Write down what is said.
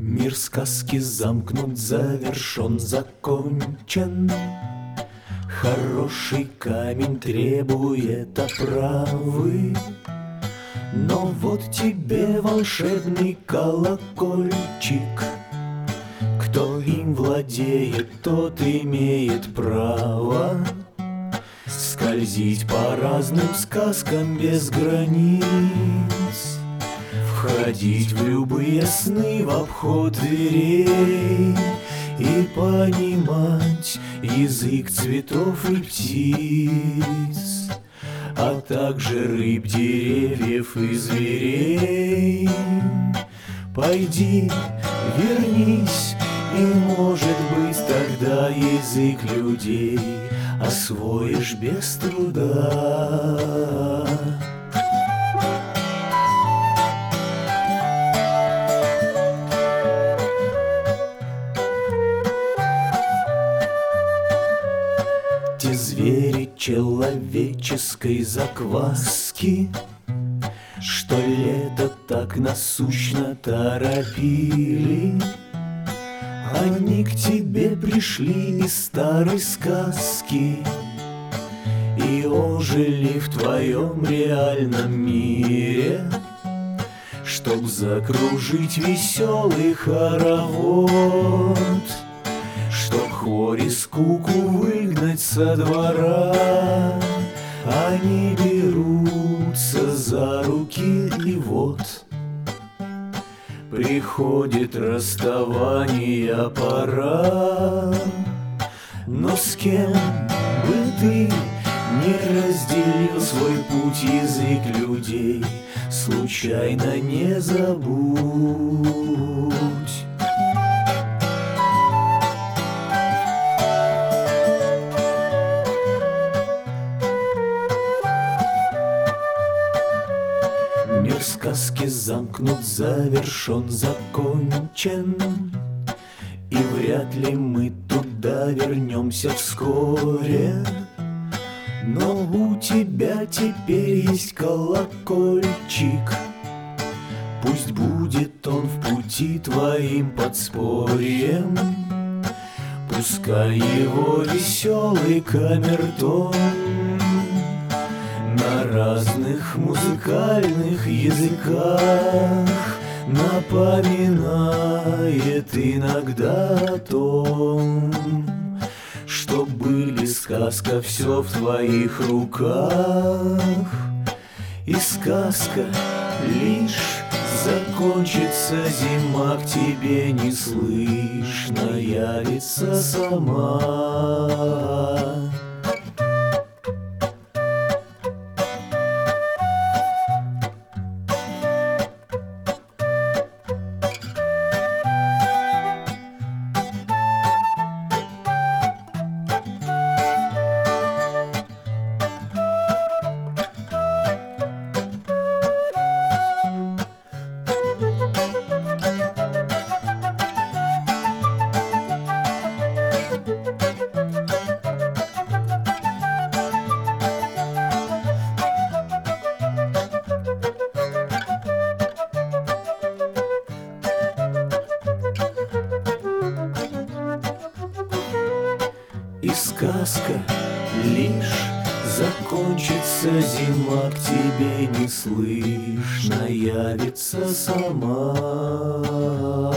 Мир сказки замкнут, завершен, закончен. Хороший камень требует оправы, но вот тебе волшебный колокольчик. Кто им владеет, тот имеет право скользить по разным сказкам без границ, входить в любые сны в обход дверей и понимать язык цветов и птиц, а также рыб, деревьев и зверей. Пойди, вернись, и, может быть, тогда язык людей освоишь без труда. Те звери человеческой закваски, что лето так насущно торопили, они к тебе пришли из старой сказки и ожили в твоем реальном мире, чтоб закружить веселый хоровод, чтоб хворь и скуку выгнать со двора. Они берутся за руки, и вот приходит расставание пора. Но с кем бы ты не разделил свой путь, язык людей случайно не забудь. Мир сказки замкнут, завершен, закончен, и вряд ли мы туда вернемся вскоре. Но у тебя теперь есть колокольчик, пусть будет он в пути твоим подспорьем. Пускай его веселый камертон на разных музыкальных языках напоминает иногда о том, что были сказка все в твоих руках. И сказка лишь закончится, зима к тебе неслышно явится сама. И сказка лишь закончится, зима к тебе неслышно явится сама.